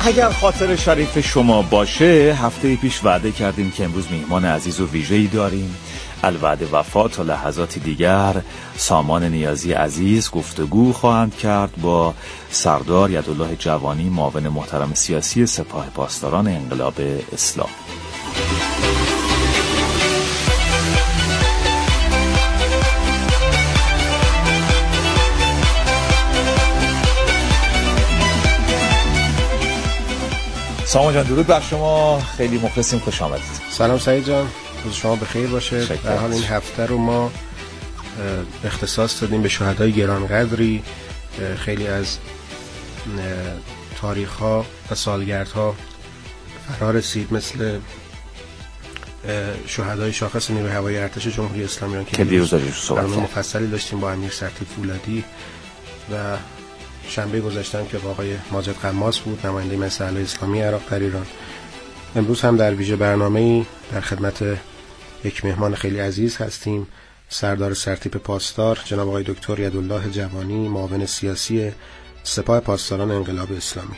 اگر خاطر شریف شما باشه، هفته پیش وعده کردیم که امروز میهمان عزیز و ویژه‌ای داریم. الوعد وفا تا لحظاتی دیگر سامان نیازی عزیز گفتگو خواهند کرد با سردار یدالله جوانی، معاون محترم سیاسی سپاه پاسداران انقلاب اسلامی. سامان جان درود بر شما، خیلی مخلصیم، خوش آمدید. سلام سعید جان، روز شما بخیر باشه. در حال این هفته رو ما اختصاص دادیم به شهدای گرانقدری. خیلی از تاریخ‌ها و سالگردها فرا رسید، مثل شهدای شاخص نیروی هوایی ارتش جمهوری اسلامی ایران که دیروز برنامه مفصلی داشتیم با امیر سرتیپ فولادی و شنبه گذشته که با آقای ماجد قماس بود، نماینده مسائل اسلامی عراق در ایران. امروز هم در ویژه برنامه‌ای در خدمت یک مهمان خیلی عزیز هستیم، سردار سرتیپ پاسدار جناب آقای دکتر یدالله جوانی، معاون سیاسی سپاه پاسداران انقلاب اسلامی.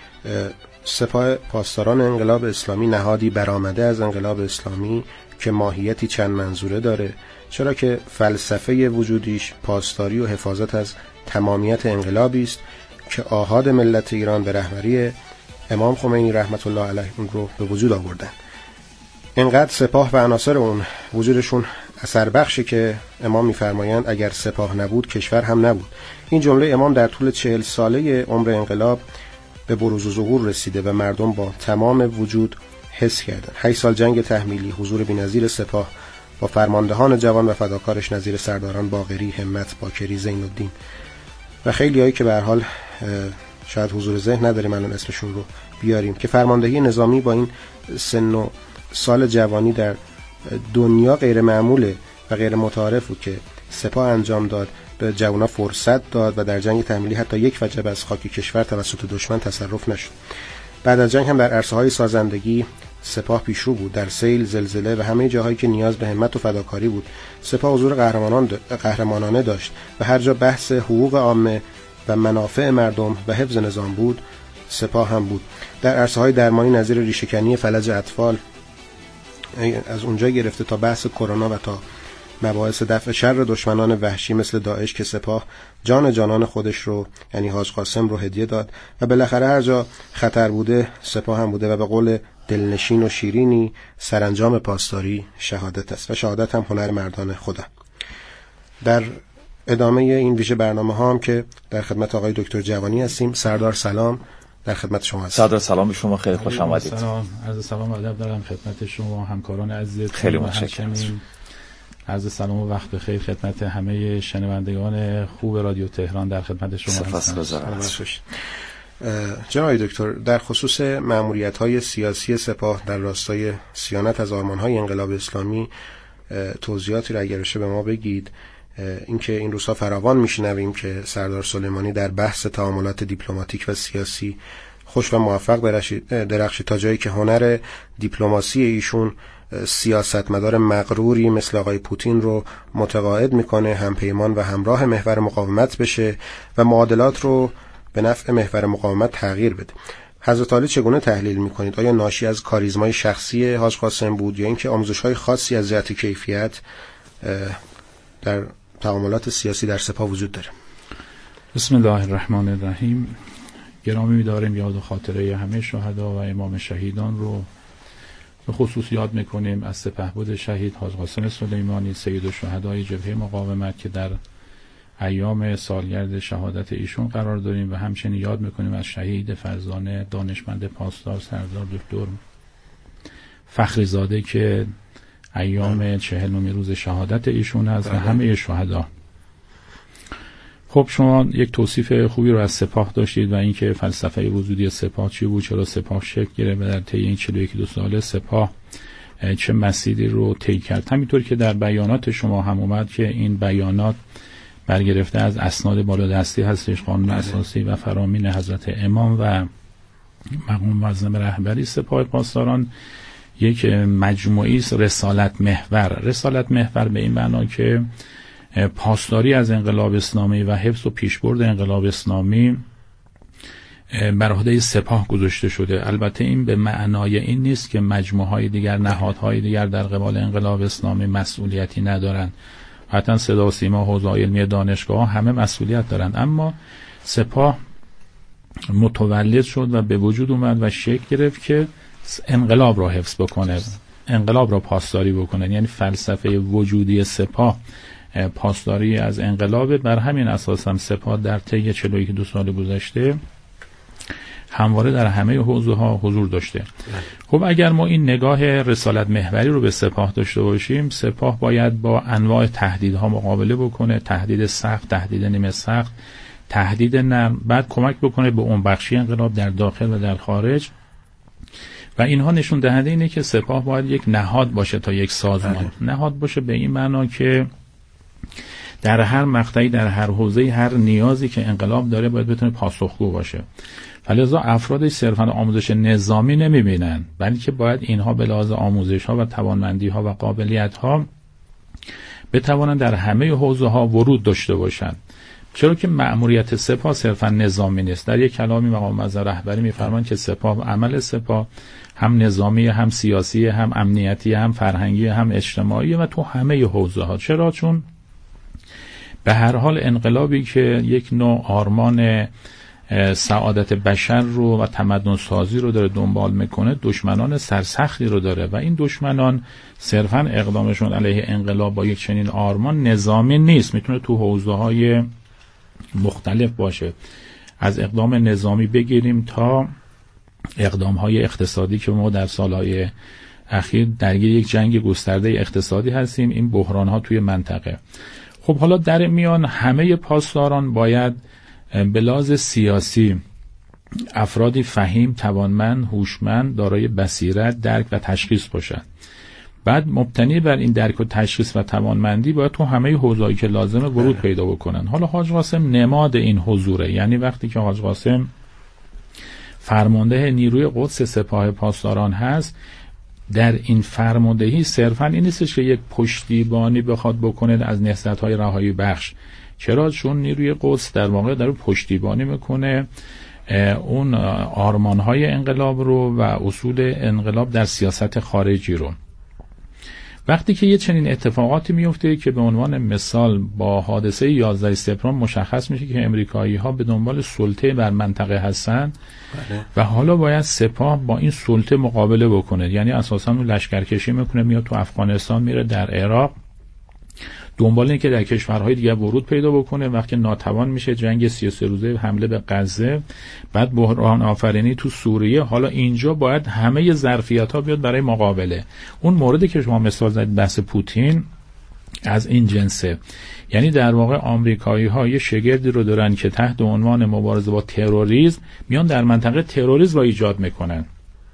سپاه پاسداران انقلاب اسلامی نهادی برآمده از انقلاب اسلامی که ماهیتی چند منظوره داره، چرا که فلسفه وجودیش پاسداری و حفاظت از تمامیت انقلابی است که آحاد ملت ایران به رهبری امام خمینی رحمت الله علیه اون رو به وجود آوردن. اینقدر سپاه و عناصر اون وجودشون اثر بخشه که امام میفرمایند اگر سپاه نبود کشور هم نبود. این جمله امام در طول 40 ساله عمر انقلاب به بروز و ظهور رسیده و مردم با تمام وجود حس کردند. 8 سال جنگ تحمیلی، حضور بی‌نظیر سپاه با فرماندهان جوان و فداکارش نظیر سرداران باقری، همت، باکری، زین‌الدین و خیلیایی که به هر حال شاید حضور ذهن نداریم الان اسمشون رو بیاریم، که فرماندهی نظامی با این سن و سال جوانی در دنیا غیر معموله و غیر متعارف بود که سپاه انجام داد، به جوانان فرصت داد و در جنگ تحمیلی حتی یک وجب از خاک کشور توسط دشمن تصرف نشد. بعد از جنگ هم در عرصه‌های سازندگی سپاه پیشرو بود، در سیل، زلزله و همه جاهایی که نیاز به همت و فداکاری بود سپاه حضور قهرمانانه داشت و هر جا بحث حقوق عامه و منافع مردم و حفظ نظام بود سپاه هم بود. در عرصه‌های درمانی نظیر ریشه‌کنی فلج اطفال، از اونجا گرفته تا بحث کرونا و تا مباحث دفع شر دشمنان وحشی مثل داعش که سپاه جانان خودش رو، یعنی حاج قاسم رو هدیه داد و بالاخره هر جا خطر بوده سپاه هم بوده و به قول دلنشین و شیرینی سرانجام پاسداری شهادت است و شهادت هم هنر مردان خدا. در ادامه این ویژه برنامه ها هم که در خدمت آقای دکتر جوانی هستیم. سردار سلام، در خدمت شما هستم. سردار سلام به شما، خیلی خوش آمدید. سلام، عرض سلام و ادب دارم خدمت شما همکاران عزیز. خیلی متشکرم. عرض سلام و وقت بخیر خدمت همه شنوندگان خوب رادیو تهران، در خدمت شما هستم. سپاسگزارم. جناب دکتر، در خصوص مأموریت‌های سیاسی سپاه در راستای صیانت از آرمان‌های انقلاب اسلامی توضیحاتی را اگر بشه به ما بگید. اینکه این روزها فراوان میشنویم که سردار سلیمانی در بحث تعاملات دیپلماتیک و سیاسی خوش و موفق درخشید تا جایی که هنر دیپلماسی ایشون سیاستمدار مغروری مثل آقای پوتین رو متقاعد میکنه همپیمان و همراه محور مقاومت بشه و معادلات رو به نفع محور مقاومت تغییر بده. حضرت علی چگونه تحلیل میکنید؟ آیا ناشی از کاریزمای شخصی حاج قاسم بود یا اینکه آموزش‌های خاصی از جهت کیفیت در تعاملات سیاسی در سپاه وجود داره؟ بسم الله الرحمن الرحیم. گرامی می‌داریم یاد و خاطره همه شهدا و امام شهیدان رو به خصوص یاد میکنیم، از سپهبد شهید حاج قاسم سلیمانی سید الشهدای جبهه مقاومت که در ایام سالگرد شهادت ایشون قرار داریم و همچنین یاد میکنیم از شهید فرزانه دانشمند پاسدار سردار دکتر فخری زاده که ایام 40 روز شهادت ایشون هست و همه شهدا. خب شما یک توصیف خوبی رو از سپاه داشتید و اینکه فلسفه وجودی سپاه چی بود، چرا سپاه شکل گرفت و در طی این 41 ساله سپاه چه مسیری رو طی کرد. همینطور که در بیانات شما هم اومد که این بیانات برگرفته از اسناد بالادستی هستش، قانون اساسی و فرامین حضرت امام و مقام معظم رهبری سپاه پاسداران یک مجموعی است رسالت محور به این معنا که پاسداری از انقلاب اسلامی و حفظ و پیشبرد انقلاب اسلامی بر عهده سپاه گذاشته شده. البته این به معنای این نیست که مجموعه‌های دیگر، نهادهای دیگر در قبال انقلاب اسلامی مسئولیتی ندارن. حتی صدا و سیما، حوزه علمی، دانشگاه همه مسئولیت دارن، اما سپاه متولد شد و به وجود اومد و شکل گرفت که انقلاب را حفظ بکنه، انقلاب را پاسداری بکنه. یعنی فلسفه وجودی سپاه پاسداری از انقلاب. بر همین اساس هم سپاه در طی 41 سال گذشته همواره در همه حوزه ها حضور داشته. خب اگر ما این نگاه رسالت محوری رو به سپاه داشته باشیم، سپاه باید با انواع تهدیدها مقابله بکنه، تهدید سخت، تهدید نیمه سخت، تهدید نرم، بعد کمک بکنه به اون بخشی انقلاب در داخل و در خارج. و اینها نشون دهنده اینه که سپاه باید یک نهاد باشه تا یک سازمان. نهاد باشه به این معنا که در هر مقطعی، در هر حوزه‌ای، هر نیازی که انقلاب داره باید بتونه پاسخگو باشه. فلذا افراد صرفاً آموزش نظامی نمیبینن، بلکه باید اینها به لحاظ آموزش‌ها و توانمندی‌ها و قابلیت‌ها بتوانند در همه حوزه‌ها ورود داشته باشند. چرا که مأموریت سپاه صرفاً نظامی نیست. در یک کلامی مقام معظم رهبری می‌فرمایند که سپاه، عمل سپاه هم نظامی، هم سیاسی، هم امنیتی، هم فرهنگی، هم اجتماعی و تو همه حوزه‌ها. چرا؟ چون به هر حال انقلابی که یک نوع آرمان سعادت بشر رو و تمدن سازی رو داره دنبال میکنه، دشمنان سرسختی رو داره و این دشمنان صرفاً اقدامشون علیه انقلاب با یک چنین آرمان نظامی نیست، میتونه تو حوزه‌های مختلف باشه. از اقدام نظامی بگیریم تا اقدام‌های اقتصادی که ما در سالهای اخیر درگیر یک جنگ گسترده اقتصادی هستیم، این بحران‌ها توی منطقه. خب حالا در میان همه پاسداران باید به لحاظ سیاسی افرادی فهیم، توانمند، هوشمند، دارای بصیرت، درک و تشخیص باشند. بعد مبتنی بر این درک و تشخیص و توانمندی باید تو همه حوزه‌ای که لازمه ورود پیدا بکنن. حالا حاج قاسم نماد این حضوره. یعنی وقتی که حاج قاسم فرمانده نیروی قدس سپاه پاسداران هست، در این فرماندهی صرفاً این نیستش که یک پشتیبانی بخواد بکنه از نهضت‌های رهایی بخش. چرا؟ چون نیروی قدس در واقع داره پشتیبانی میکنه اون آرمان‌های انقلاب رو و اصول انقلاب در سیاست خارجی رو. وقتی که یه چنین اتفاقاتی میفته که به عنوان مثال با حادثه 11 سپتامبر مشخص میشه که امریکایی‌ها به دنبال سلطه بر منطقه هستن و حالا باید سپاه با این سلطه مقابله بکنه. یعنی اساساً اون لشکرکشی میکنه، میاد تو افغانستان، میره در عراق، دنبال اینه که در کشورهای دیگه ورود پیدا بکنه. وقتی ناتوان میشه، جنگ 33 روزه، حمله به غزه، بعد بحران آفرینی تو سوریه. حالا اینجا باید همه ظرفیت‌ها بیاد برای مقابله. اون موردی که شما مثال زدید بحث پوتین از این جنسه. یعنی در واقع آمریکایی‌ها یه شگردی رو دارن که تحت عنوان مبارزه با تروریسم میان در منطقه تروریسم رو ایجاد میکنن.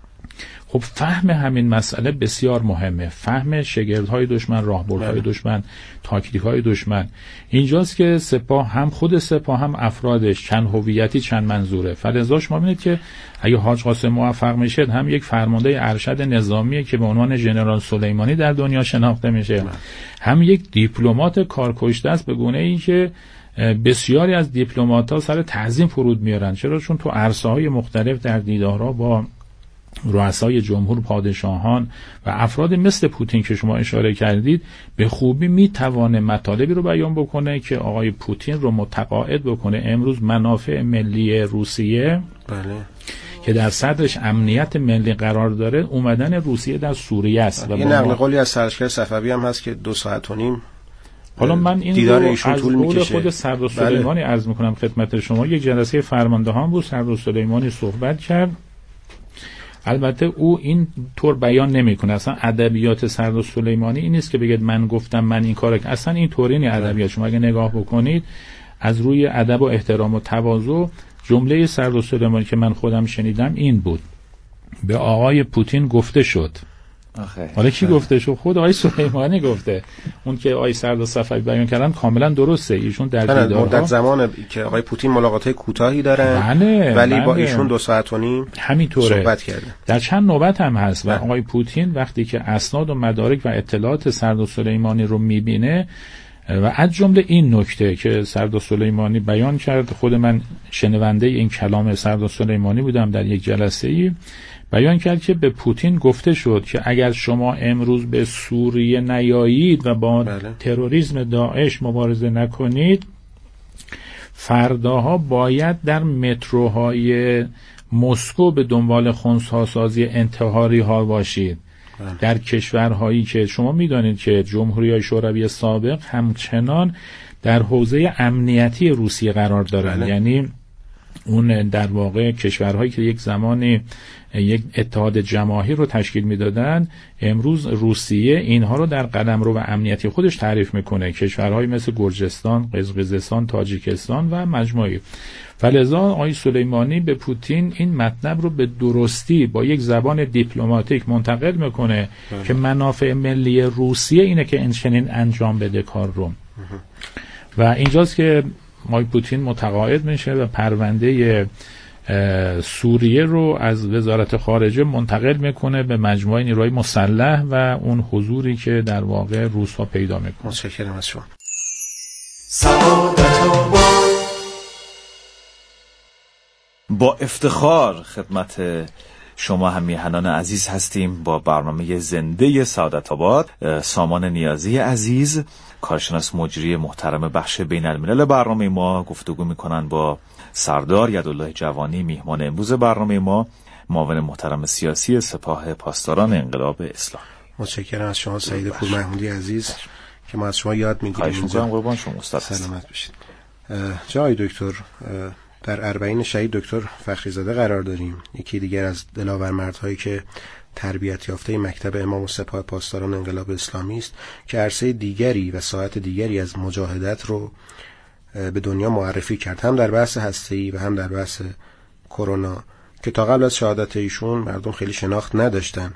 خب فهم همین مسئله بسیار مهمه، فهم شگردهای دشمن، راهبردهای دشمن، تاکتیکهای دشمن. اینجاست که سپاه، هم خود سپاه هم افرادش، چند هویتی چند منظوره. فلذا شما ببینید که اگه حاج قاسم موفق میشه، هم یک فرمانده ارشد نظامیه که به عنوان ژنرال سلیمانی در دنیا شناخته میشه، هم یک دیپلمات کارکشته است به گونه‌ای که بسیاری از دیپلمات‌ها سر تعظیم فرود میارن. چرا؟ چون تو عرصه‌های مختلف در دیدارها با رؤسای جمهور، پادشاهان و افراد مثل پوتین که شما اشاره کردید به خوبی میتوانه مطالبی رو بیان بکنه که آقای پوتین رو متقاعد بکنه امروز منافع ملی روسیه که در صدرش امنیت ملی قرار داره، اومدن روسیه در سوریه است. این نقل قولی از سرشکر صفوی هم هست که 2.5 ساعت حالا من این رو از قول خود سردار سلیمانی عرض میکنم خدمت شما. یک جلسه فرماندهان بود، سردار سلیمانی صحبت کرد. البته او این طور بیان نمیکنه، اصلا ادبیات سردار سلیمانی این نیست که بگید من گفتم من این کارو، اصلا این طوری نیست ادبیات. شما اگه نگاه بکنید از روی ادب و احترام و تواضع، جمله سردار سلیمانی که من خودم شنیدم این بود: به آقای پوتین گفته شد. حالا کی گفته شد؟ خود آقای سلیمانی گفته. اون که آقای سردار صفوی بیان کردن کاملا درسته. ایشون در دیدارها مدت زمان که آقای پوتین ملاقات کوتاهی دارن، ولی با ایشون 2.5 ساعت همینطوره صحبت کرده. در چند نوبت هم هست و آقای پوتین وقتی که اسناد و مدارک و اطلاعات سردار سلیمانی رو میبینه و از جمله این نکته که سردار سلیمانی بیان کرد، خود من شنونده این کلام سردار سلیمانی بودم در یک جلسه‌ای، بیان کرد که به پوتین گفته شد که اگر شما امروز به سوریه نیایید و با تروریسم داعش مبارزه نکنید، فرداها باید در متروهای مسکو به دنبال خنثی‌سازی انتحاری ها باشید. در کشورهایی که شما میدانید که جمهوری‌های شوروی سابق همچنان در حوزه امنیتی روسیه قرار دارند، یعنی اون در واقع کشورهایی که یک زمانی یک اتحاد جماهیر رو تشکیل میدادن، امروز روسیه اینها رو در قلمرو و امنیتی خودش تعریف میکنه، کشورهایی مثل گرجستان، قزقزستان، تاجیکستان و مجموعی. فلذا آقای سلیمانی به پوتین این مطلب رو به درستی با یک زبان دیپلماتیک منتقل میکنه که منافع ملی روسیه اینه که این چنین انجام بده کار رو. و اینجاست که آقای پوتین متقاعد میشه و پرونده سوریه رو از وزارت خارجه منتقل میکنه به مجموعه نیروهای مسلح و اون حضوری که در واقع روس‌ها پیدا میکنه. متشکرم از شما. با افتخار خدمت شما هم میهنان عزیز هستیم با برنامه زنده سعادت آباد. سامان نیازی عزیز، کارشناس مجری محترم بخش بین الملل برنامه ما، گفتگو میکنن با سردار یدالله جوانی، میهمان امروز برنامه ما، معاون محترم سیاسی سپاه پاسداران انقلاب اسلام. متشکرم از شما سعید پور محمودی عزیز که ما از شما یاد میگیریم. خواهش می‌کنم قربان شما استاد. سلامت باشید. جای دکتر در اربعین شهید دکتر فخریزاده قرار داریم، یکی دیگر از دلاورمردهایی که تربیت یافته مکتب امام و سپاه پاسداران انقلاب اسلامی است که عرصه دیگری و ساحت دیگری از مجاهدت رو به دنیا معرفی کرد، هم در بحث هسته‌ای و هم در بحث کرونا که تا قبل از شهادت ایشون مردم خیلی شناخت نداشتن.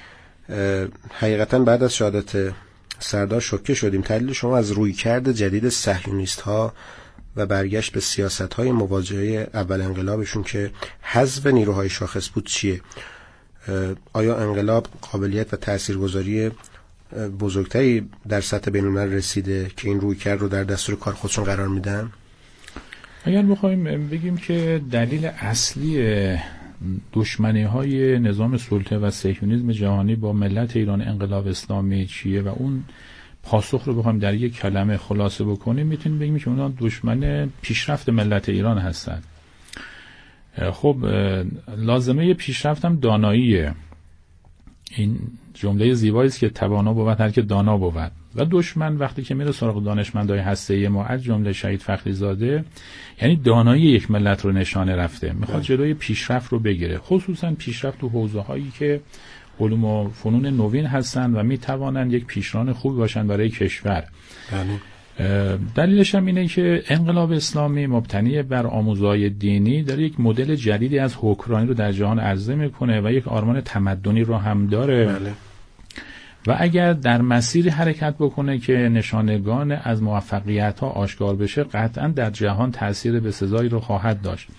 حقیقتا بعد از شهادت سردار شوکه شدیم. تحلیل شما از رویکرد جدید صهیونیست‌ها و برگشت به سیاست‌های مواجهه اول انقلابشون که حذف نیروهای شاخص بود چیه؟ آیا انقلاب قابلیت و تاثیرگذاری بزرگتری در سطح بین‌الملل رسیده که این رویکرد رو در دستور کار خودشون قرار میدن؟ اگر بخوایم بگیم که دلیل اصلی دشمنی‌های نظام سلطه و صهیونیسم جهانی با ملت ایران انقلاب اسلامی چیه و اون پاسخ رو بخوایم در یک کلمه خلاصه بکنیم، میتونیم بگیم که اونها دشمن پیشرفت ملت ایران هستند. خب لازمه پیشرفت هم داناییه. این جمله زیبایی است که توانا بود هر که دانا بود. و دشمن وقتی که میره سراغ دانشمندای هسته‌ای ما از جمله شهید فخریزاده، یعنی دانایی یک ملت رو نشانه رفته، میخواد جلوی پیشرفت رو بگیره، خصوصا پیشرفت تو حوزه‌هایی که علوم و فنون نوین هستند و میتوانند یک پیشران خوب باشند برای کشور. دلیلش هم اینه که انقلاب اسلامی مبتنی بر آموزهای دینی داره یک مدل جدیدی از حکمرانی رو در جهان عرضه میکنه و یک آرمان تمدنی رو هم داره. و اگر در مسیری حرکت بکنه که نشانگان از موفقیت ها آشکار بشه، قطعا در جهان تأثیر بسزایی رو خواهد داشت.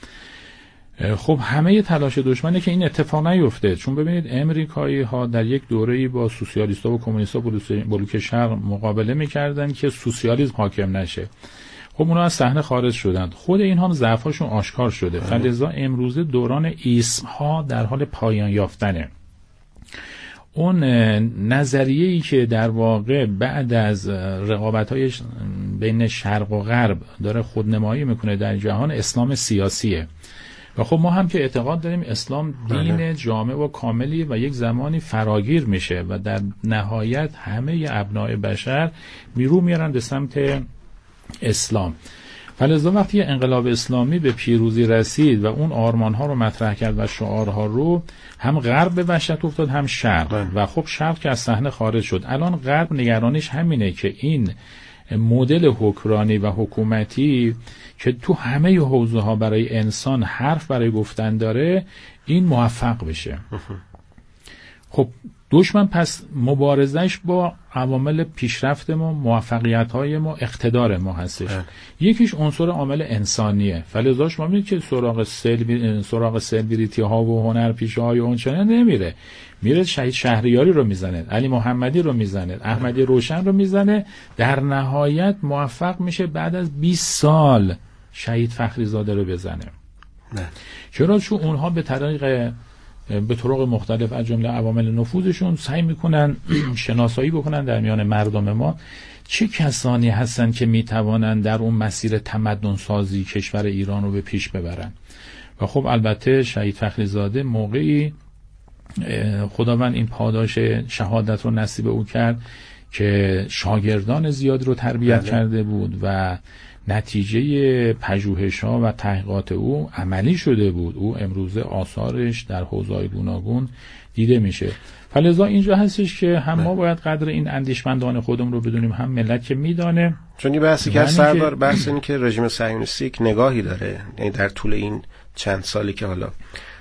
خب همه تلاش دشمنه که این اتفاق نیفته، چون ببینید امریکایی ها در یک دوره‌ای با سوسیالیست‌ها و کمونیست‌ها بلوک شرق مقابله می‌کردن که سوسیالیسم حاکم نشه. خب اونا از صحنه خارج شدند، خود اینها هم ضعف‌هاشون آشکار شده. فلذا امروزه دوران ایسم‌ها در حال پایان یافتنه. اون نظریه‌ای که در واقع بعد از رقابت‌های بین شرق و غرب داره خودنمایی میکنه در جهان، اسلام سیاسیه. و خب ما هم که اعتقاد داریم اسلام دین جامع و کاملی و یک زمانی فراگیر میشه و در نهایت همه ابناء بشر میرو میارن به سمت اسلام. فلذا وقتی انقلاب اسلامی به پیروزی رسید و اون آرمان‌ها رو مطرح کرد و شعارها رو، هم غرب به وحشت افتاد هم شرق و خب شرق که از صحنه خارج شد. الان غرب نگرانش همینه که این مدل حکمرانی و حکومتی که تو همه حوزه ها برای انسان حرف برای گفتن داره، این موفق بشه. خب دشمن پس مبارزش با عوامل پیشرفت ما، موفقیت‌های ما، اقتدار ما هستش. یکیش عنصر عامل انسانیه. فلذا شما می‌بینید که سراغ سلبریتی ها و هنرپیشه‌های اونچنان نمیره. میره شهید شهریاری رو میزنه، علی محمدی رو میزنه، احمدی روشن رو میزنه، در نهایت موفق میشه بعد از 20 سال شهید فخری زاده رو بزنه. چرا؟ چون اونها به طرق مختلف از جمله عوامل نفوذشون سعی میکنن شناسایی بکنن در میان مردم ما چه کسانی هستن که میتوانن در اون مسیر تمدن سازی کشور ایران رو به پیش ببرن. و خب البته شهید فخری زاده موقعی خداوند این پاداش شهادت رو نصیب او کرد که شاگردان زیاد رو تربیت کرده بود و نتیجه پژوهش‌ها و تحقیقات او عملی شده بود. او امروزه آثارش در حوزه‌های گوناگون دیده میشه. فلذا اینجا هستش که هم ما باید قدر این اندیشمندان خودمون رو بدونیم، هم ملت که میدانه. چون این بحثی که سردار بحث اینه که رژیم صهیونیستی یک نگاهی داره، یعنی در طول این چند سالی که حالا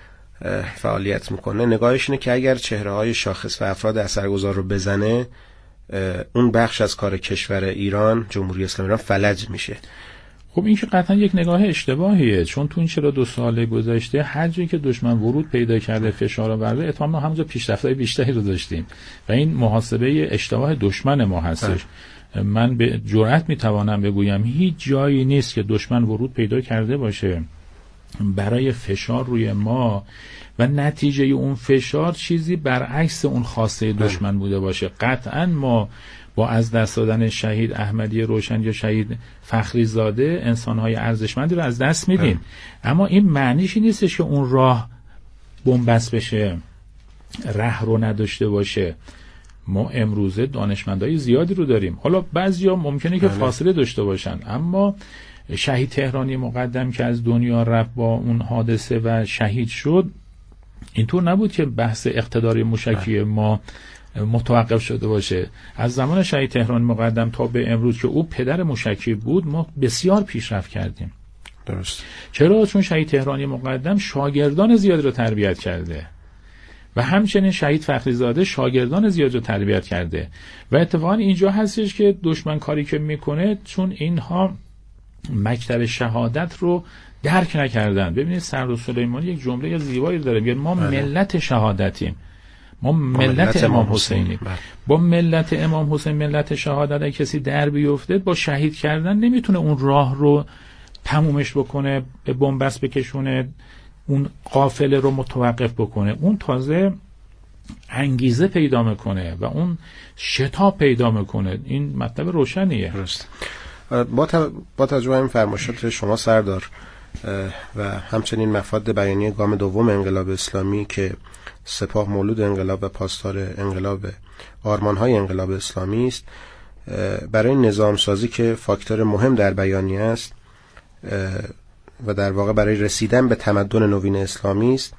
فعالیت میکنه نگاهش اینه که اگر چهره‌های شاخص و افراد اثرگذار رو بزنه، اون بخش از کار کشور ایران، جمهوری اسلامی ایران فلج میشه. خب این که قطعا یک نگاه اشتباهیه، چون تو این 42 سال گذشته هر جایی که دشمن ورود پیدا کرده، فشار آورده، اتهام همونجا پیشرفت‌های بیشتری رو داشتیم و این محاسبه اشتباه دشمن ما هستش. من به جرئت میتوانم بگویم هیچ جایی نیست که دشمن ورود پیدا کرده باشه برای فشار روی ما و نتیجه اون فشار چیزی برعکس اون خواسته دشمن بوده باشه. قطعا ما با از دست دادن شهید احمدی روشن یا شهید فخری زاده انسان‌های ارزشمندی رو از دست میدیم، اما این معنیش نیستش که اون راه بن‌بست بشه، ره رو نداشته باشه. ما امروزه دانشمندای زیادی رو داریم. حالا بعضیا ممکنه که فاصله داشته باشن، اما شهید تهرانی مقدم که از دنیا رفت با اون حادثه و شهید شد، اینطور نبود که بحث اقتدار موشکی ما متوقف شده باشه. از زمان شهید تهرانی مقدم تا به امروز که او پدر موشکی بود ما بسیار پیشرفت کردیم. درست. چرا؟ چون شهید تهرانی مقدم شاگردان زیاد رو تربیت کرده و همچنین شهید فخری زاده شاگردان زیاد رو تربیت کرده و اتفاقا اینجا هستش که دشمن کاری که میکنه چون اینها مکتب شهادت رو درک نکردن. ببینید سردار سلیمانی یک جمله زیبایی داره، میگه ما ملت شهادتیم، ما ملت امام حسینیم. با ملت امام حسین، ملت شهادت، کسی در بیفته با شهید کردن نمیتونه اون راه رو تمومش بکنه، به بن‌بست بکشونه، اون قافله رو متوقف بکنه. اون تازه انگیزه پیدا میکنه و اون شتاب پیدا میکنه. این مطلب روشنیه. درست. با توجه به این فرمایشات شما سردار و همچنین مفاد بیانیه گام دوم انقلاب اسلامی که سپاه مولود انقلاب و پاسدار انقلاب آرمان‌های انقلاب اسلامی است، برای نظام سازی که فاکتور مهم در بیانیه است و در واقع برای رسیدن به تمدن نوین اسلامی است،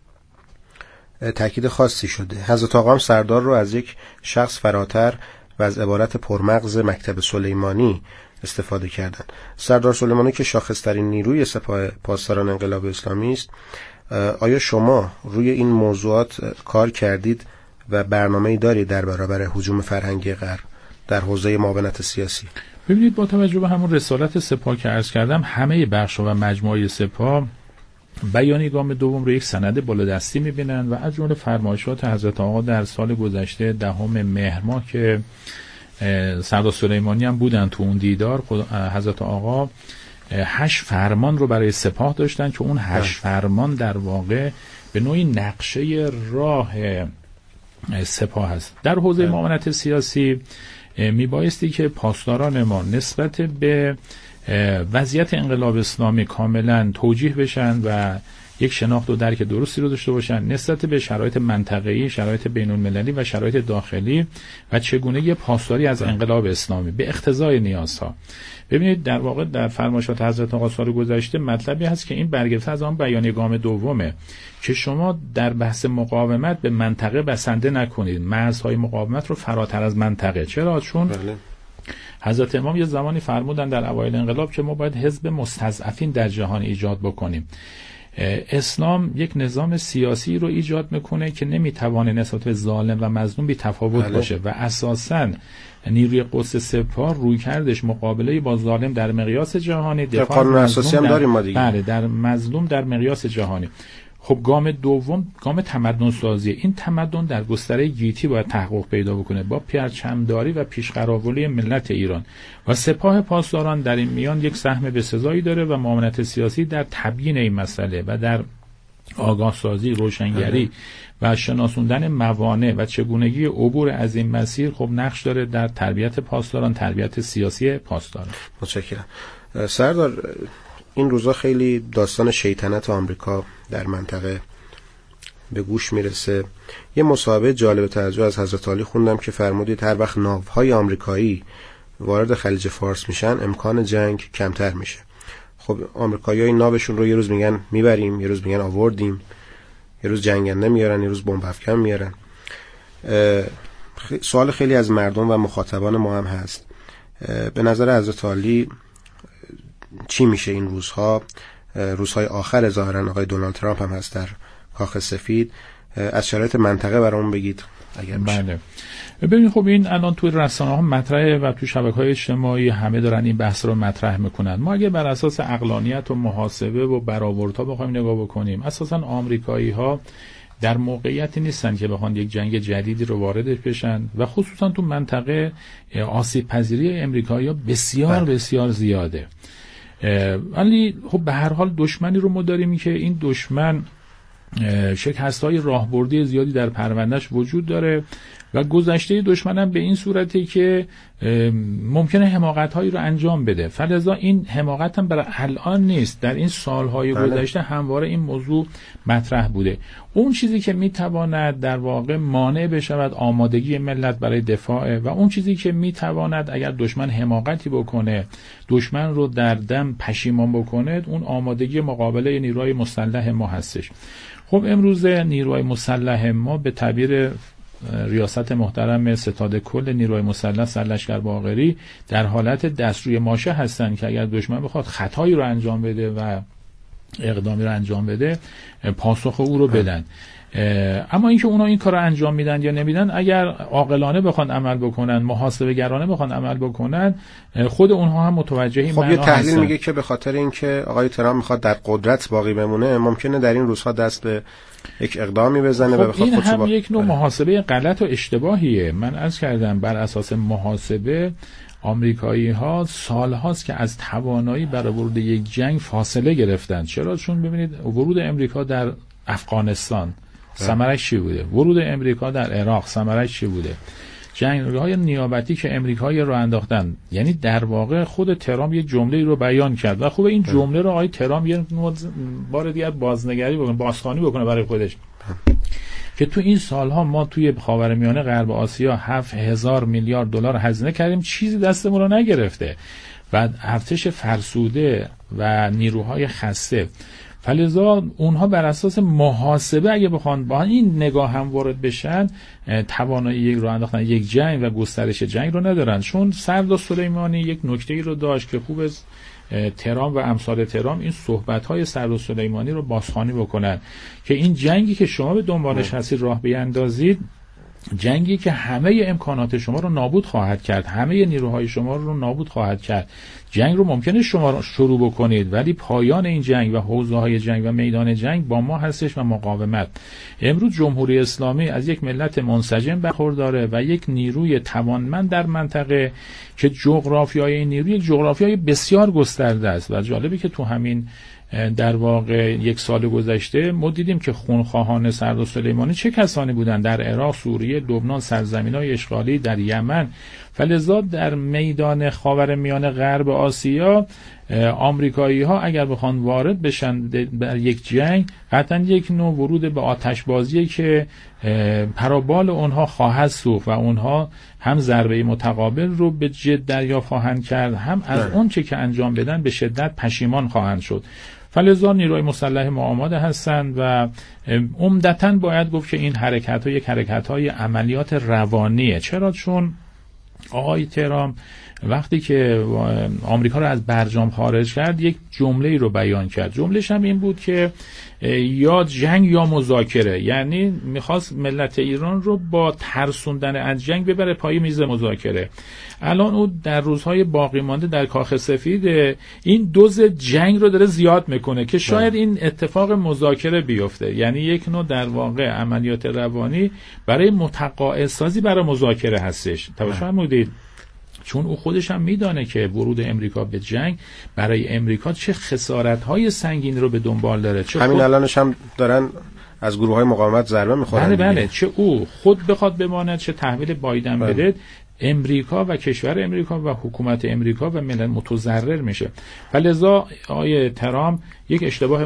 تاکید خاصی شده. حضرت آقا سردار رو از یک شخص فراتر و از عبارت پرمغز مکتب سلیمانی استفاده کردند. سردار سلیمانی که شاخص‌ترین نیروی سپاه پاسداران انقلاب اسلامی است، آیا شما روی این موضوعات کار کردید و برنامه‌ای دارید در برابر هجوم فرهنگی غرب در حوزه معاونت سیاسی؟ ببینید با توجه به همون رسالت سپاه که عرض کردم، همه بخش‌ها و مجموعه سپاه بیانیه گام دوم رو یک سند بالادستی می‌بینن و از جمله فرمایشات حضرت آقا در سال گذشته 10 مهر ماه که سردار سلیمانی هم بودن تو اون دیدار، حضرت آقا 8 فرمان رو برای سپاه داشتن که اون 8 فرمان در واقع به نوعی نقشه راه سپاه هست. در حوزه معاونت سیاسی میبایستی که پاسداران ما نسبت به وضعیت انقلاب اسلامی کاملا توجیه بشن و یک شناخت و درک درستی رو داشته باشن نسبت به شرایط منطقه‌ای، شرایط بین‌المللی و شرایط داخلی و چگونگی پاسداری از انقلاب اسلامی به اقتضای نیازها. ببینید در واقع در فرمایشات حضرت آقا سال گذشته مطلبی هست که این برگرفته از آن بیانیه گام دومه که شما در بحث مقاومت به منطقه بسنده نکنید، مرزهای مقاومت رو فراتر از منطقه. چرا؟ چون حضرت امام یه زمانی فرمودن در اوایل انقلاب که ما باید حزب مستضعفین در جهان ایجاد بکنیم. اسلام یک نظام سیاسی رو ایجاد میکنه که نمیتوانه نسبت به ظالم و مظلوم بی تفاوت باشه و اساساً نیروی قدس سپاه روی کردش مقابله با ظالم در مقیاس جهانی، دفاع قانون اساسی هم داریم ما دیگه. بله، در مظلوم در مقیاس جهانی. خب گام دوم گام تمدن سازیه. این تمدن در گستره گیتی باید تحقق پیدا بکنه با پرچمداری و پیشقراولی ملت ایران و سپاه پاسداران در این میان یک سهم بسزایی داره و معاونت سیاسی در تبیین این مسئله و در آگاه سازی، روشنگری و شناسوندن موانع و چگونگی عبور از این مسیر خب نقش داره در تربیت پاسداران، تربیت سیاسی پاسداران. متشکرم. سردار، این روزا خیلی داستان شیطنت آمریکا در منطقه به گوش میرسه. یه مصاحبه جالب توجه از حضرت علی خوندم که فرمودید هر وقت ناوهای آمریکایی وارد خلیج فارس میشن امکان جنگ کمتر میشه. خب آمریکایی‌ها این ناوشون رو یه روز میگن میبریم، یه روز میگن آوردیم، یه روز جنگنده میارن، یه روز بمب افکن میارن. سوال خیلی از مردم و مخاطبان ما هم هست، به نظر حضرت علی چی میشه این روزها، روزهای آخر ظاهرا آقای دونالد ترامپ هم هست در کاخ سفید، از شرایط منطقه برامون بگید اگر میشه. بله، ببین خب این الان توی رسانه‌ها مطرحه و توی شبکه‌های اجتماعی همه دارن این بحث رو مطرح میکنن. ما اگه بر اساس عقلانیت و محاسبه و برآوردها بخوایم نگاه بکنیم، اساساً آمریکایی‌ها در موقعیتی نیستن که بخوان یک جنگ جدیدی رو وارد بشن و خصوصاً تو منطقه آسیب پذیری امریکایی‌ها بسیار بسیار زیاده. ولی خب به هر حال دشمنی رو ما داریم که این دشمن شکست‌های راهبردی زیادی در پروندهش وجود داره و گذشته دشمنم به این صورتی که ممکنه حماقت‌هایی رو انجام بده. فلذا این حماقت هم برای الان نیست، در این سال‌های گذشته همواره این موضوع مطرح بوده. اون چیزی که میتواند در واقع مانع بشود آمادگی ملت برای دفاع و اون چیزی که میتواند اگر دشمن حماقتی بکنه دشمن رو در دم پشیمان بکنه، اون آمادگی مقابله نیروهای مسلح ما هستش. خب امروز نیروهای مسلح ما به تعبیر ریاست محترم ستاد کل نیروهای مسلح سرلشکر باقری در حالت دست روی ماشه هستن که اگر دشمن بخواد خطایی رو انجام بده و اقدامی رو انجام بده پاسخ او رو بدن. اما اینکه اونا این کار رو انجام میدن یا نمیدن، اگر عاقلانه بخوان عمل بکنن، محاسبه گرانه بخوان عمل بکنن، خود اونها هم متوجه این معنا هستن. خب یه تحلیل میگه که به خاطر اینکه آقای ترامپ میخواد در قدرت باقی بمونه ممکنه در این روزها دست به یک اقدامی بزنه و بخواد این هم یک نوع محاسبه غلط و اشتباهیه. من عرض کردم بر اساس محاسبه آمریکایی‌ها سال‌هاست که از توانایی برای ورود یک جنگ فاصله گرفتن. چرا؟ چون ببینید ورود امریکا در افغانستان ثمرش چی بوده؟ ورود امریکا در عراق ثمرش چی بوده؟ جنگ‌های نیابتی که امریکایی راه انداختن. یعنی در واقع خود ترامپ یک جمله‌ای رو بیان کرد و خوب این جمله رو آقای ترامپ یه بار دیگه بازنگری بکنه، بازخوانی بکنه برای خودش که تو این سالها ما توی خاورمیانه غرب آسیا 7000 میلیارد دلار هزینه کردیم، چیزی دستمون رو نگرفته و ارتش فرسوده و نیروهای خسته. فلذا اونها بر اساس محاسبه اگه بخوان با این نگاه هم وارد بشن توانایی یک راه انداختن یک جنگ و گسترش جنگ رو ندارن. چون سردار سلیمانی یک نکته‌ای رو داشت که خوب از ترامپ و امثال ترامپ این صحبت‌های سردار سلیمانی رو بازخوانی بکنن که این جنگی که شما به دنبالش هستید راه بیاندازید، جنگی که همه امکانات شما رو نابود خواهد کرد، همه نیروهای شما رو نابود خواهد کرد. جنگ رو ممکنه شما شروع بکنید ولی پایان این جنگ و حوزه‌های جنگ و میدان جنگ با ما هستش و مقاومت. امروز جمهوری اسلامی از یک ملت منسجم برخورداره و یک نیروی توانمند در منطقه که جغرافیای این نیرو یک جغرافیای بسیار گسترده است و جالبی که تو همین در واقع یک سال گذشته ما دیدیم که خونخواهان سردار سلیمانی چه کسانی بودن در عراق، سوریه، لبنان، سرزمین‌های اشغالی، در یمن. فلذا در میدان خاورمیانه غرب آسیا آمریکایی‌ها اگر بخوان وارد بشن در یک جنگ قطعاً یک نوع ورود به آتشبازی که پرابال اونها خواهد سوخت و اونها هم ضربه متقابل رو به جد دریافت خواهند کرد، هم از اون چه که انجام بدن به شدت پشیمان خواهند شد. فلذا نیروهای مسلح ما آماده هستند و عمدتاً باید گفت که این حرکت‌ها یک حرکت‌های عملیات روانیه. چرا؟ چون آقای ترامپ وقتی که آمریکا رو از برجام خارج کرد یک جمله‌ای رو بیان کرد. جمله‌ش هم این بود که یا جنگ یا مذاکره، یعنی میخواست ملت ایران رو با ترسوندن از جنگ ببره پای میز مذاکره. الان او در روزهای باقی مانده در کاخ سفید این دوز جنگ رو داره زیاد میکنه که شاید این اتفاق مذاکره بیفته، یعنی یک نوع در واقع عملیات روانی برای متقاعد سازی برای مذاکره هستش. توجه فرمودید؟ چون او خودش هم میدانه که ورود امریکا به جنگ برای امریکا چه خسارت‌های سنگینی رو به دنبال داره. همین الانش هم دارن از گروه‌های مقاومت ضربه می‌خورن. بله، چه او خود بخواد بماند چه تحویل بایدن بده، امریکا و کشور امریکا و حکومت امریکا و ملت متضرر میشه. فلذا آقای ترامپ یک اشتباه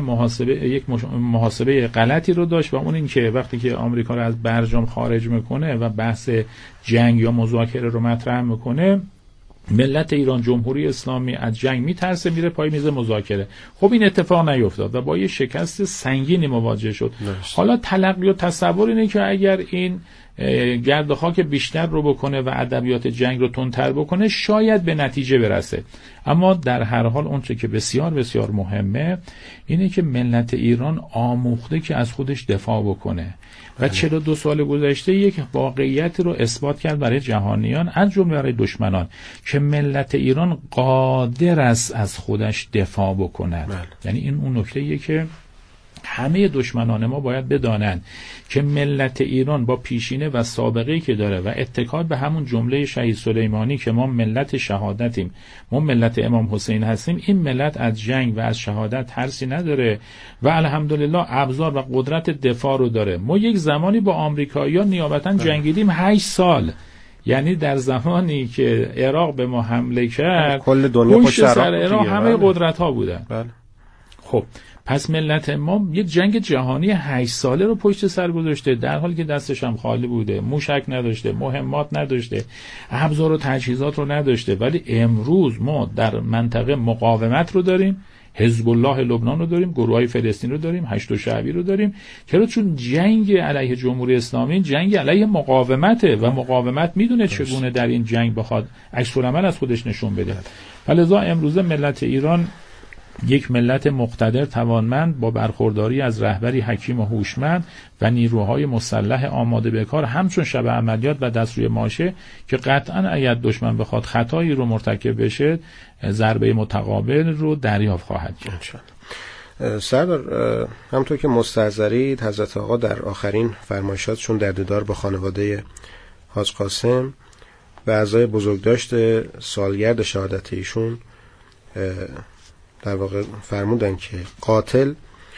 محاسبه غلطی رو داشت و اون این که وقتی که آمریکا رو از برجام خارج میکنه و بحث جنگ یا مذاکره رو مطرح میکنه، ملت ایران جمهوری اسلامی از جنگ میترسه، میره پای میز مذاکره. خب این اتفاق نیفتاد و با یه شکست سنگینی مواجه شد. حالا تلقی و تصور اینه که اگر این گرد و خاک بیشتر رو بکنه و ادبیات جنگ رو تندتر بکنه شاید به نتیجه برسه، اما در هر حال اون چه که بسیار بسیار مهمه اینه که ملت ایران آموخته که از خودش دفاع بکنه و 42 سال گذشته یک واقعیت رو اثبات کرد برای جهانیان از جمله برای دشمنان که ملت ایران قادر است از خودش دفاع بکند. یعنی این اون نکته‌ایه که همه دشمنان ما باید بدانند که ملت ایران با پیشینه و سابقه‌ای که داره و اتکا به همون جمله شهید سلیمانی که ما ملت شهادتیم، ما ملت امام حسین هستیم، این ملت از جنگ و از شهادت ترسی نداره و الحمدلله ابزار و قدرت دفاع رو داره. ما یک زمانی با آمریکایی‌ها نیابتاً جنگیدیم 8 سال، یعنی در زمانی که عراق به ما حمله کرد کل دنیا پشت سر عراق همه قدرت‌ها بودن. خب پس ملت ما یک جنگ جهانی 8 ساله رو پشت سر گذاشته در حالی که دستش هم خالی بوده، موشک نداشته، مهمات نداشته، ابزار و تجهیزات رو نداشته، ولی امروز ما در منطقه مقاومت رو داریم، حزب الله لبنان رو داریم، گروه‌های فلسطین رو داریم، هشت شعبی رو داریم. چرا؟ چون جنگ علیه جمهوری اسلامی جنگ علیه مقاومته و مقاومت میدونه چگونه در این جنگ بخواد عکس العمل از خودش نشون بده. فلذا امروز ملت ایران یک ملت مقتدر توانمند با برخورداری از رهبری حکیم و هوشمند و نیروهای مسلح آماده به کار همچون شب عملیات و دست روی ماشه که قطعا اگر دشمن بخواد خطایی رو مرتکب بشه ضربه متقابل رو دریافت خواهد کرد. سردار، همونطور که مستحضرید حضرت آقا در آخرین فرمایشاتشون در دیدار با خانواده حاج قاسم و اعضای بزرگداشت سالگرد شهادت ایشون در واقع فرمودن که قاتل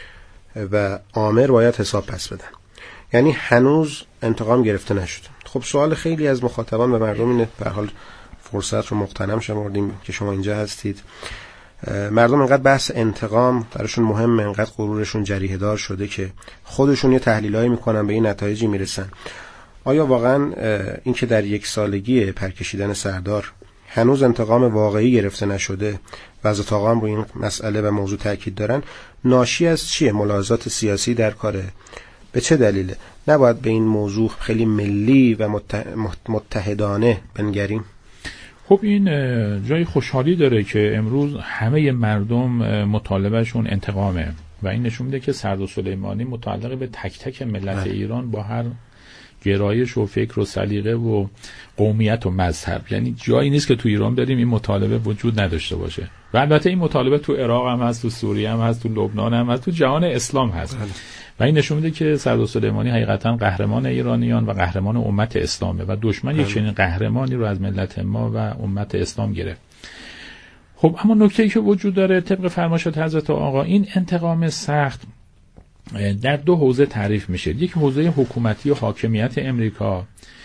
و آمر باید حساب پس بدن، یعنی هنوز انتقام گرفته نشد. خب سوال خیلی از مخاطبان و مردم اینه، به حال فرصت رو مغتنم شمردیم که شما اینجا هستید، مردم اینقدر بحث انتقام براشون مهمه، اینقدر غرورشون جریحه دار شده که خودشون یه تحلیلایی میکنن به این نتایجی میرسن. آیا واقعا این که در 1 سالگی پرکشیدن سردار هنوز انتقام واقعی گرفته نشده و از آقا هم روی این مسئله و موضوع تاکید دارن، ناشی از چیه؟ ملاحظات سیاسی در کاره؟ به چه دلیله؟ نباید به این موضوع خیلی ملی و متحدانه بنگریم؟ خب این جای خوشحالی داره که امروز همه مردم مطالبهشون انتقامه و این نشون میده که سردار سلیمانی متعلق به تک تک ملت ایران با هر گرایش و فکر و سلیقه و قومیت و مذهب، یعنی جایی نیست که تو ایران داریم این مطالبه وجود نداشته باشه. و البته این مطالبه تو عراق هم هست، تو سوریه هم هست، تو لبنان هم هست، تو جهان اسلام هست. و این نشون میده که سردار سلیمانی حقیقتا قهرمان ایرانیان و قهرمان امت اسلامه و دشمن یک چنین قهرمانی رو از ملت ما و امت اسلام گرفت. خب اما نکته‌ای که وجود داره طبق فرمایشات حضرت آقا، این انتقام سخت در 2 حوزه تعریف میشه. یک حوزه حکومتی و حاکمیت امریکا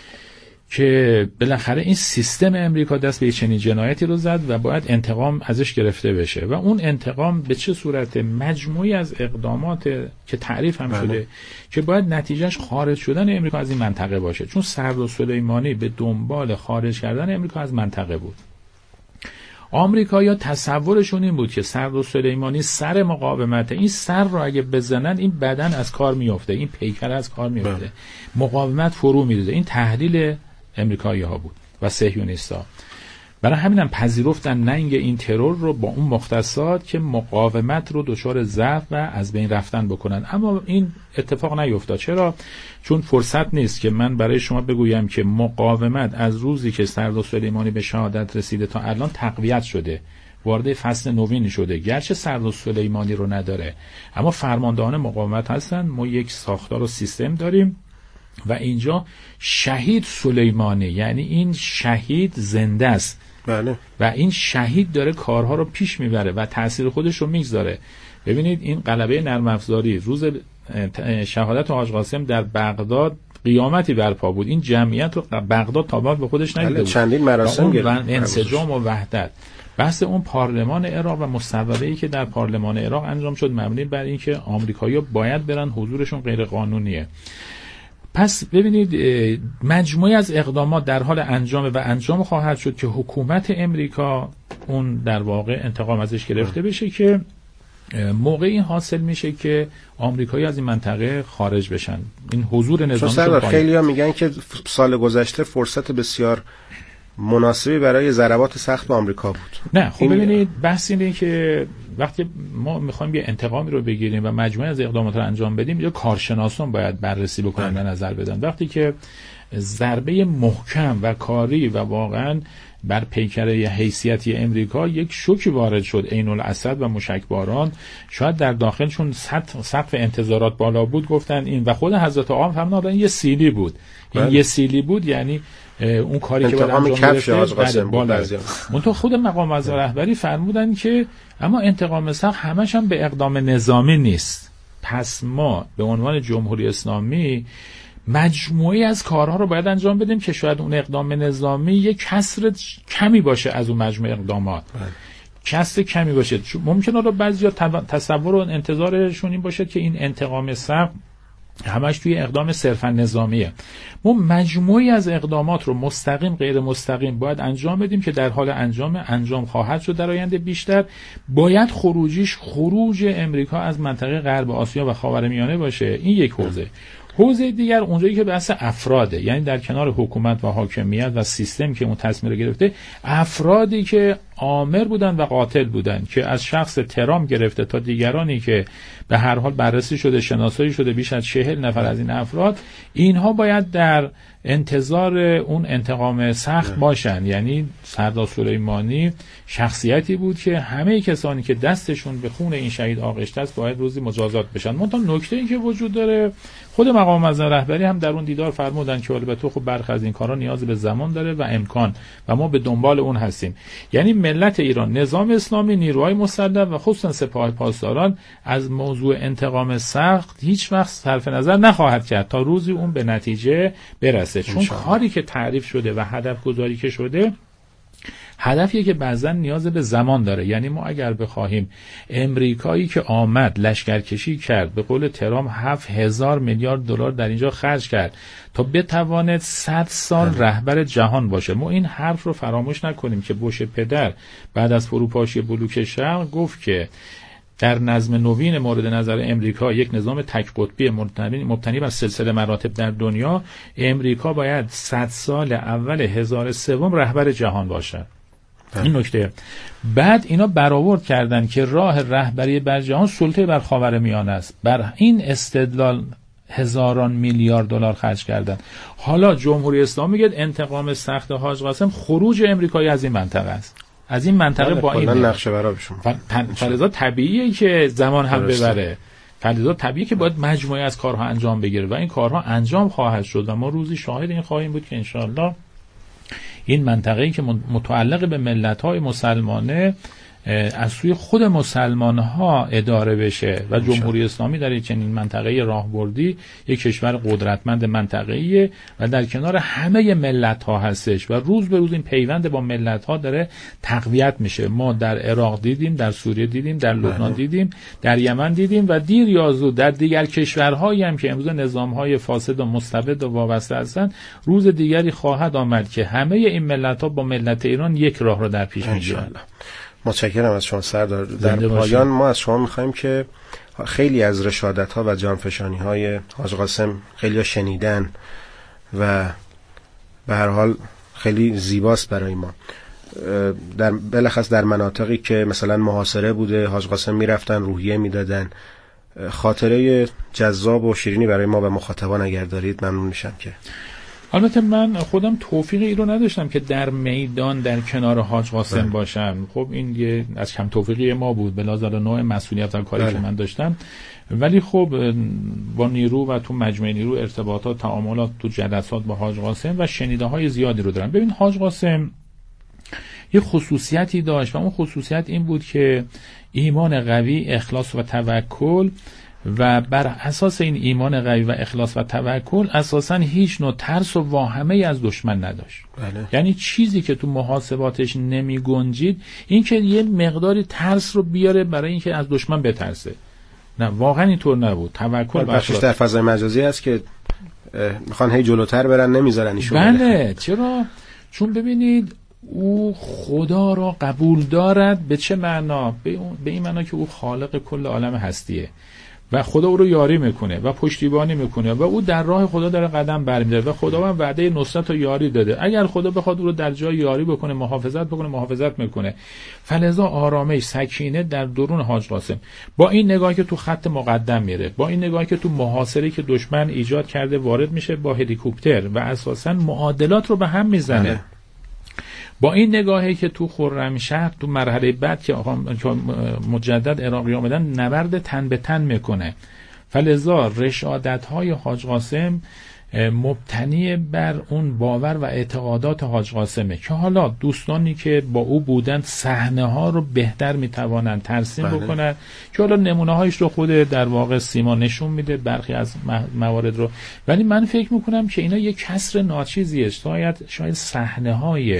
که بالاخره این سیستم امریکا دست به چنین جنایتی رو زد و باید انتقام ازش گرفته بشه و اون انتقام به چه صورت؟ مجموعی از اقدامات که تعریف هم شده که باید نتیجهش خارج شدن امریکا از این منطقه باشه، چون سردار سلیمانی به دنبال خارج کردن امریکا از منطقه بود. آمریکایی‌ها تصورشون این بود که سردار سلیمانی سر مقاومت، این سر رو اگه بزنن این بدن از کار میفته، این پیکر از کار میفته، مقاومت فرو میریزه. این تحلیل امریکایی‌ها بود و صهیونیست‌ها. برای همینم پذیرفتن ننگ این ترور رو با اون مختصات که مقاومت رو دچار ضعف و از بین رفتن بکنن. اما این اتفاق نیفتاد. چرا؟ چون فرصت نیست که من برای شما بگویم که مقاومت از روزی که سردار سلیمانی به شهادت رسیده تا الان تقویت شده، وارد فصل نوینی شده. گرچه سردار سلیمانی رو نداره اما فرماندهان مقاومت هستن. ما یک ساختار و سیستم داریم و اینجا شهید سلیمانی، یعنی این شهید زنده است. بله. و این شهید داره کارها رو پیش میبره و تأثیر خودش رو میگذاره. ببینید این غلبه نرم افزاری روز شهادت حاج قاسم در بغداد قیامتی برپا بود. این جمعیت رو بغداد تابع به خودش ندیده بود. چندین مراسم گرفت. انسجام و وحدت. بحث اون پارلمان عراق و مصوبه‌ای که در پارلمان عراق انجام شد مبنی بر این که آمریکایی‌ها باید برن، حضورشون غیر قانونیه. پس ببینید مجموعی از اقدامات در حال انجام و انجام خواهد شد که حکومت امریکا اون در واقع انتقام ازش گرفته بشه که موقعی حاصل میشه که آمریکایی از این منطقه خارج بشن. این حضور نظامی خیلی‌ها میگن که سال گذشته فرصت بسیار مناسبی برای ضربات سخت به آمریکا بود. نه خب ببینید بحث اینه که وقتی ما میخوایم یه انتقامی رو بگیریم و مجموعه از اقدامات رو انجام بدیم، یا کارشناسان باید بررسی بکنن و نظر بدن. وقتی که ضربه محکم و کاری و واقعا بر پیکره حیثیتی امریکا یک شوکی وارد شد، عین الاسد و موشکباران، شاید در داخل چون سقف انتظارات بالا بود گفتن این، و خود حضرت آقا فرمودن یه سیلی بود. این یه سیلی بود، یعنی اون کاری که باید انجام گرفته بالا. منتها خود مقام وزیر رهبری فرمودن که اما انتقام سخت همش هم به اقدام نظامی نیست. پس ما به عنوان جمهوری اسلامی مجموعی از کارها رو باید انجام بدیم که شاید اون اقدام نظامی یک کسر کمی باشه از اون مجموعه اقدامات. کسر کمی باشه. ممکنه رو بعضیا تصور و انتظارشون این باشه که این انتقام سخت همش توی اقدام صرفا نظامیه. ما مجموعی از اقدامات رو مستقیم غیر مستقیم باید انجام بدیم که در حال انجام خواهد شد در آینده بیشتر. باید خروج امریکا از منطقه غرب آسیا و خاورمیانه باشه. این یک حوزه. حوزه دیگر اونجایی که بحث افراده، یعنی در کنار حکومت و حاکمیت و سیستم که اون تصمیم رو گرفته، افرادی که آمر بودن و قاتل بودن که از شخص ترامپ گرفته تا دیگرانی که به هر حال بررسی شده، شناسایی شده، بیش از 40 نفر از این افراد، اینها باید در انتظار اون انتقام سخت باشن. یعنی سردار سلیمانی شخصیتی بود که همه کسانی که دستشون به خون این شهید آغشته است باید روزی مجازات بشن. منتها نکته این که وجود داره، خود مقام وزیر رهبری هم در اون دیدار فرمودن که البته خب برخی از این کارا نیاز به زمان داره و امکان و ما به دنبال اون هستیم. یعنی ملت ایران، نظام اسلامی، نیروهای مسلح و خصوصا سپاه پاسداران از موضوع انتقام سخت هیچ وقت صرف نظر نخواهد کرد تا روزی اون به نتیجه برسه. چون کاری که تعریف شده و هدف گذاری که شده هدفیه که بعضا نیاز به زمان داره. یعنی ما اگر بخواهیم امریکایی که آمد لشکرکشی کرد، به قول ترامپ 7,000 میلیارد دلار در اینجا خرج کرد تا بتواند 100 سال رهبر جهان باشه، ما این حرف رو فراموش نکنیم که بوش پدر بعد از فروپاشی بلوک شرق گفت که در نظم نوین مورد نظر امریکا، یک نظام تک قطبی مبتنی بر سلسله مراتب در دنیا، امریکا باید 100 سال اول 1003 رهبر جهان باشد. این نکته. بعد اینا برآورد کردن که راه رهبری بر جهان سلطه بر خاورمیانه است. بر این استدلال هزاران میلیارد دلار خرج کردن. حالا جمهوری اسلامی میگه انتقام سخت حاج قاسم خروج امریکایی از این منطقه است. از این منطقه با این نقشه برابرشون فلزا طبیعیه که زمان هم ببره. فلزا طبیعیه که باید مجموعه از کارها انجام بگیره و این کارها انجام خواهد شد و ما روزی شاهد این خواهیم بود که انشاءالله این منطقه‌ای که متعلق به ملت‌های مسلمانه از سوی خود مسلمان‌ها اداره بشه و جمهوری اسلامی در چنین منطقه راهبردی یک کشور قدرتمند منطقه‌ایه و در کنار همه ملت‌ها هستش و روز به روز این پیوند با ملت‌ها داره تقویت میشه. ما در عراق دیدیم، در سوریه دیدیم، در لبنان دیدیم، در یمن دیدیم و دیر یا زود در دیگر کشورهایی هم که امروز نظام‌های فاسد و مستبد و وابسته هستند، روز دیگری خواهد آمد که همه این ملت‌ها با ملت ایران یک راه رو در پیش می‌گیرن. متشکرم از شما سردار. در پایان ما از شما می‌خوایم که خیلی از رشادت‌ها و جانفشانی‌های حاج قاسم خیلی‌ها شنیدن و به هر حال خیلی زیباست برای ما. در بلخص در مناطقی که مثلا محاصره بوده حاج قاسم میرفتن روحیه میدادن. خاطره جذاب و شیرینی برای ما و مخاطبان اگر دارید ممنون میشم. که البته من خودم توفیقی رو نداشتم که در میدان در کنار حاج قاسم باشم. خب این یه از کم توفیقی ما بود بلازر نوع مسئولیت و کاری که من داشتم، ولی خب با نیرو و تو مجمع نیرو ارتباطات تعاملات تو جلسات با حاج قاسم و شنیده های زیادی رو دارم. ببین حاج قاسم یه خصوصیتی داشت و اون خصوصیت این بود که ایمان قوی، اخلاص و توکل، و بر اساس این ایمان قوی و اخلاص و توکل اساساً هیچ نوع ترس و واهمه‌ای از دشمن نداشت. بله. یعنی چیزی که تو محاسباتش نمی گنجید این که یه مقداری ترس رو بیاره برای اینکه از دشمن بترسه. نه واقعا اینطور نبود. توکل بخشش در فضای مجازی است که میخوان هی جلوتر برن نمیذارن ایشون. بله. چرا؟ چون ببینید او خدا را قبول دارد. به چه معنا؟ به این معنا که او خالق کل عالم هستیه و خدا او رو یاری میکنه و پشتیبانی میکنه و او در راه خدا داره قدم برمی‌داره و خداوند وعده نصرت و یاری داده. اگر خدا بخواد او رو در جای یاری بکنه، محافظت میکنه. فلذا آرامش، سکینه در درون حاج قاسم، با این نگاهی که تو خط مقدم میره، با این نگاهی که تو محاصره که دشمن ایجاد کرده وارد میشه با هلیکوپتر و اساساً معادلات رو به هم میزنه، با این نگاهی که تو خرمشهر تو مرحله بعد که مجدد عراقی آمدن نبرد تن به تن میکنه. فلذا رشادت‌های حاج قاسم مبتنی بر اون باور و اعتقادات حاج قاسمه که حالا دوستانی که با او بودن صحنه ها رو بهتر میتوانند ترسیم بکنن که حالا نمونه هایش رو خود در واقع سیما نشون میده برخی از موارد رو. ولی من فکر میکنم که اینا یک کسر ناچیزیه. شاید صحنه های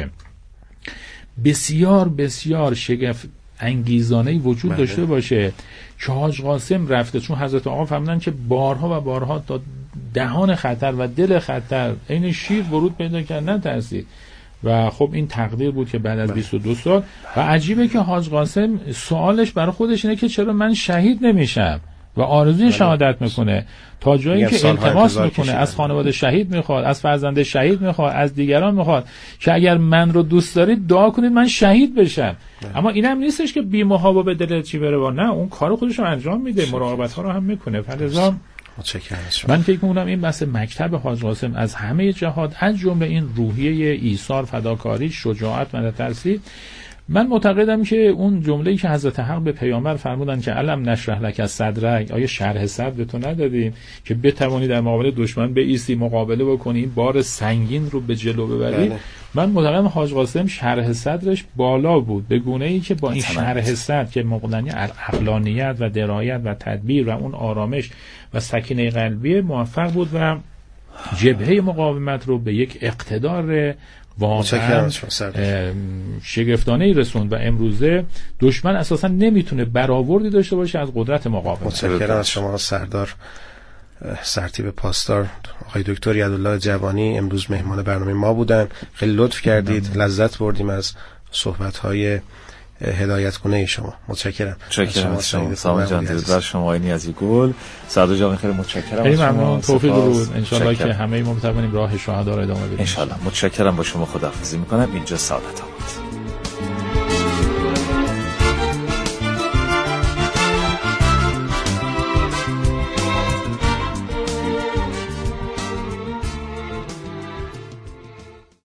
بسیار بسیار شگفت انگیزانه‌ای وجود داشته باشه که حاج قاسم رفته، چون حضرت آقا فرمودن که بارها و بارها تا دهان خطر و دل خطر این شیر ورود پیدا کرد، نترسید. و خب این تقدیر بود که بعد از 22 سال و عجیبه که حاج قاسم سوالش برای خودش اینه که چرا من شهید نمیشم و آرزوی شهادت میکنه تا جایی که التماس میکنه از خانواده شهید میخواد، از فرزند شهید میخواد، از دیگران میخواد که اگر من رو دوست دارید دعا کنید من شهید بشم. اما اینم نیستش که بی محابا به دل چی بره، نه اون کارو خودش رو انجام میده، مراقبت ها رو هم میکنه. فلذا من فکر میکنم این بحث مکتب حاج قاسم از همه جهات، از جمله این روحیه ایثار، فداکاری، شجاعت و نترسی، من معتقدم که اون جمله‌ای که حضرت حق به پیامبر فرمودن که علم نشرح لک صدرک، آیا شرح صدر به تو ندادیم که بتوانی در مقابل دشمن بایستی، مقابله بکنی، این بار سنگین رو به جلو ببری. من معتقدم حاج قاسم شرح صدرش بالا بود به گونه‌ای که با این شرح صدر که مقتضی عقلانیت و درایت و تدبیر و اون آرامش و سکینه قلبی موفق بود و جبهه مقاومت رو به یک اقتدار واقعا شگفتانه‌ای رسوند و امروزه دشمن اساسا نمیتونه برآوردی داشته باشه از قدرت مقاومت. متشکرم از شما سردار سرتیپ پاسدار آقای دکتر یدالله جوانی، امروز مهمان برنامه ما بودن. خیلی لطف کردید، لذت بردیم از صحبت‌های هدایت کنه شما. متشکرم. متشکرم از شما سامان جان، در شما نیازی گل. سردار جان خیلی متشکرم. خیلی ممنون، توفیق بود. ان شاءالله که همه ما بتونیم راه شهدا رو ادامه بدیم. ان شاءالله. متشکرم، با شما خداحافظی می‌کنم. اینجا سعادت آباد.